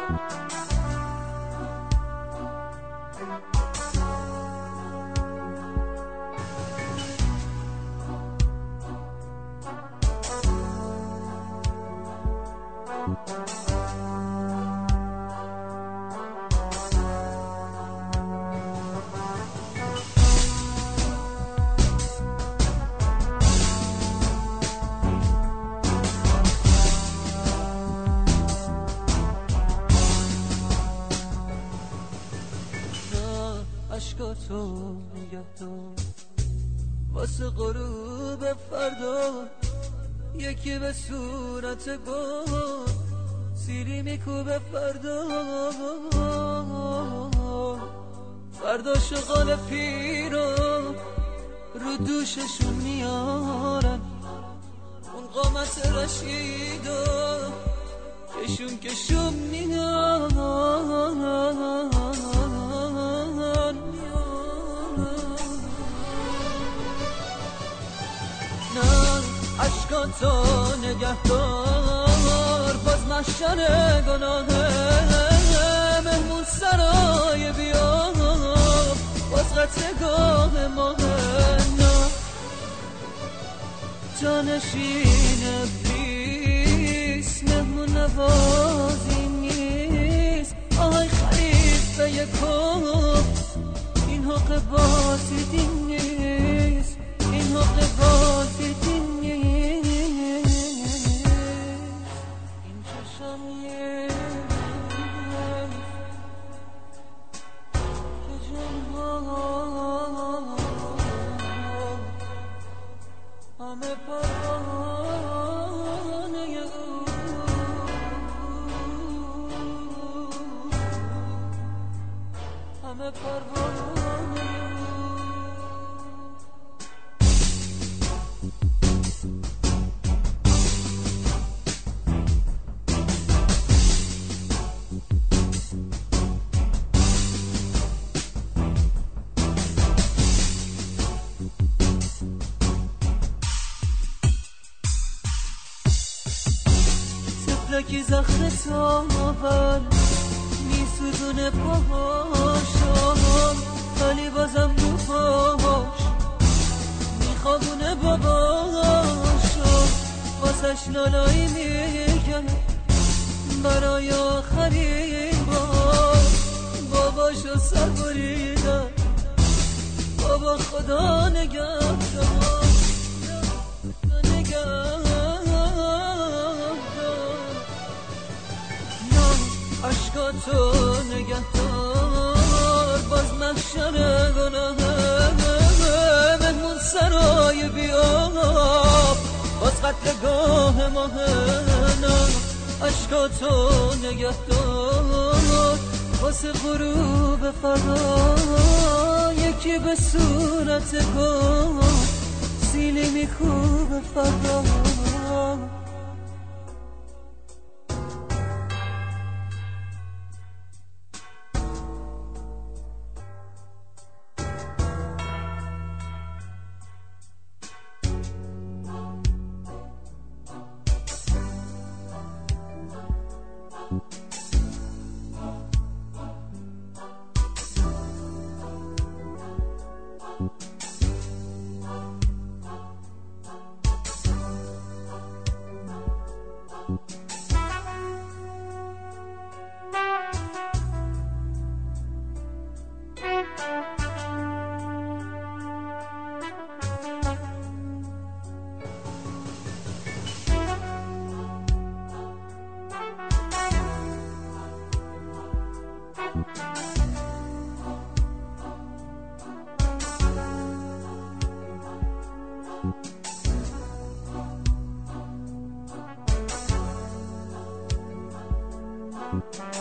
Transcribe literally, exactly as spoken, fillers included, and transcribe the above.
عشقاتو نگه دار واسه غروب فردا، یکی به صورت گل سیلی میکوبه فردا. فردا شغال پیرو رو دوششون میارن، اون قامت رشیدو کشون کشون میان. عشقاتو نگه دار باز محشر گناهه، مهمون سرای بیا باز قطعگاه ماهه. نه جانشین ابلیس مهمون نوازی نیست. آهای خلیفه یکم این حق بازی دین نیست، این حق بازی دین نیست. این چشم نیست که جنها همه پروانه او، همه پروانه لکی زخم تاول میسودونه پاهاشم، ولی بازم رو پاهاش میخوابونه باباشم. واسش لالایی میگه برای آخرین بار، باباشو سر بریدن بابا خدا نگهدار نگهدار. عشقاتو نگه دار باز محشر گناهه، مهمون سرای بیاب باز قتلگاه ماهه. عشقاتو نگه دار واسه غروب فردا، یکی به صورت گل سیلی میکوبه فردا. Thank you.